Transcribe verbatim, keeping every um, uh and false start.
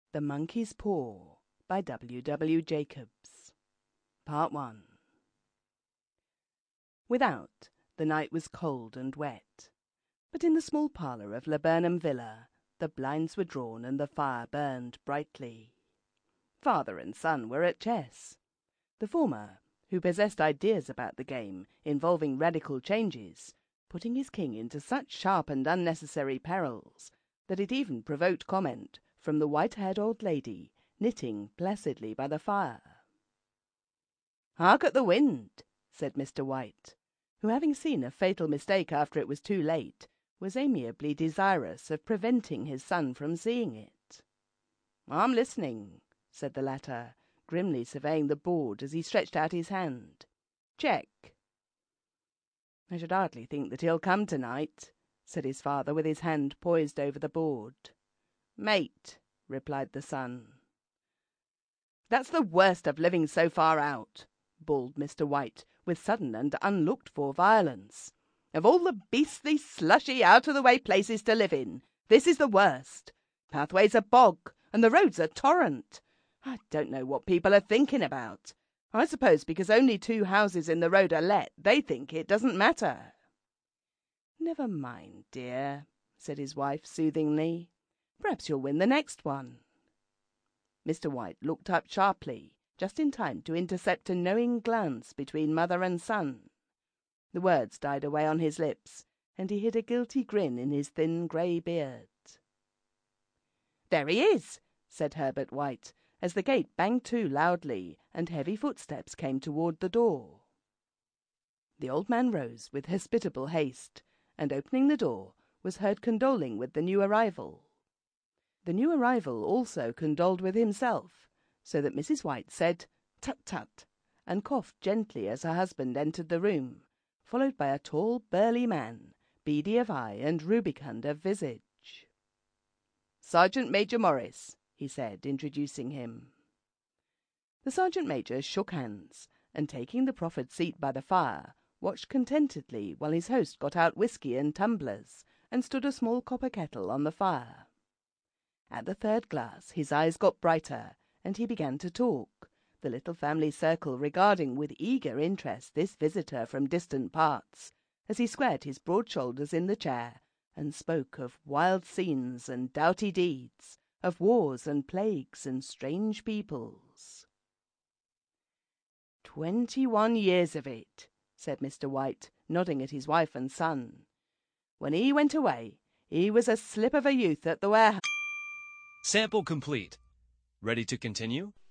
The Monkey's Paw by W. W. Jacobs. Part one. Without, the night was cold and wet, but in the small parlour of Laburnum Villa the blinds were drawn and the fire burned brightly. Father and son were at chess. The former, who possessed ideas about the game involving radical changes, putting his king into such sharp and unnecessary perils that it even provoked comment from the white-haired old lady knitting placidly by the fire. "Hark at the wind," said Mister White, who, having seen a fatal mistake after it was too late, was amiably desirous of preventing his son from seeing it. "I'm listening," said the latter, grimly surveying the board as he stretched out his hand. "Check." "I should hardly think that he'll come tonight," said his father, with his hand poised over the board. "Mate," replied the son. "That's the worst of living so far out," bawled Mister White, with sudden and unlooked-for violence. "Of all the beastly, slushy, out-of-the-way places to live in, this is the worst. Pathway's a bog, and the road's a torrent. I don't know what people are thinking about. I suppose because only two houses in the road are let, they think it doesn't matter." "Never mind, dear," said his wife soothingly. "Perhaps you'll win the next one." Mister White looked up sharply, just in time to intercept a knowing glance between mother and son. The words died away on his lips, and he hid a guilty grin in his thin grey beard. "There he is," said Herbert White, as the gate banged to loudly, and heavy footsteps came toward the door. The old man rose with hospitable haste, and opening the door, was heard condoling with the new arrival. The new arrival also condoled with himself, so that Missus White said, "Tut, tut," and coughed gently as her husband entered the room, followed by a tall, burly man, beady of eye and rubicund of visage. "Sergeant Major Morris," he said, introducing him. The sergeant major shook hands, and taking the proffered seat by the fire, watched contentedly while his host got out whisky and tumblers, and stood a small copper kettle on the fire. At the third glass his eyes got brighter, and he began to talk, the little family circle regarding with eager interest this visitor from distant parts, as he squared his broad shoulders in the chair, and spoke of wild scenes and doughty deeds, of wars and plagues and strange peoples. "Twenty-one years of it," said Mister White, nodding at his wife and son. "When he went away, he was a slip of a youth at the warehouse." Sample complete. Ready to continue?